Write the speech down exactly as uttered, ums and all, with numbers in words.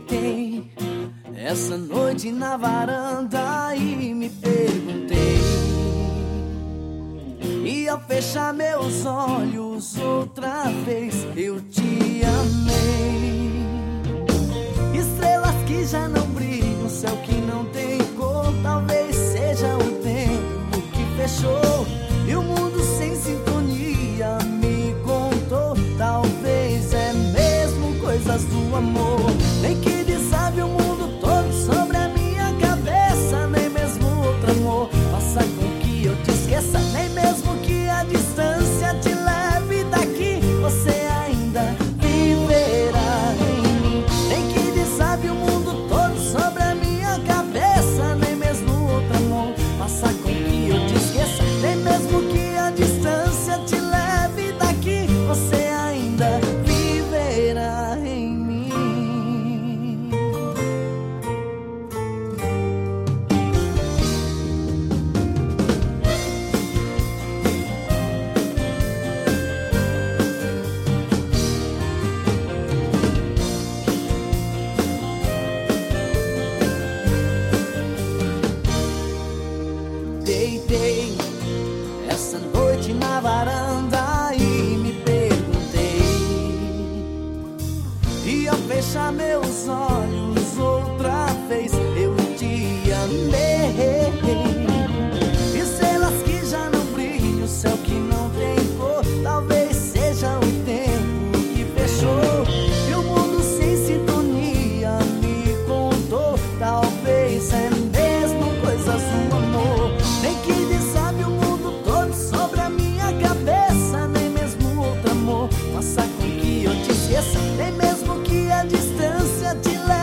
Deitei essa noite na varanda e me perguntei, e ao fechar meus olhos outra vez eu te amei. Estrelas que já não brilham, céu que não tem cor, talvez seja o tempo que fechou e o mundo sem sintonia me contou. Talvez é mesmo coisas do amor. Nem que desabe o mundo todo sobre a minha cabeça, nem mesmo outro amor faça com que eu te esqueça, nem mesmo que a distância te leve daqui, você ainda viverá em mim. Nem que desabe o mundo todo sobre a minha cabeça, nem mesmo outro amor faça com que eu te esqueça, nem mesmo que a distância te leve daqui, você ainda viverá em mim. Deitei essa noite na varanda e me perguntei, e ao fechar meus olhos outra vez eu te amei. Estrelas que já não brilham, céu que não tem cor, talvez seja o tempo que fechou e o mundo sem sintonia me contou. Talvez é mesmo coisas do amor. Nem que desabe o mundo todo sobre a minha cabeça, nem mesmo outro amor faça com que eu te esqueça, nem mesmo que a distância te leve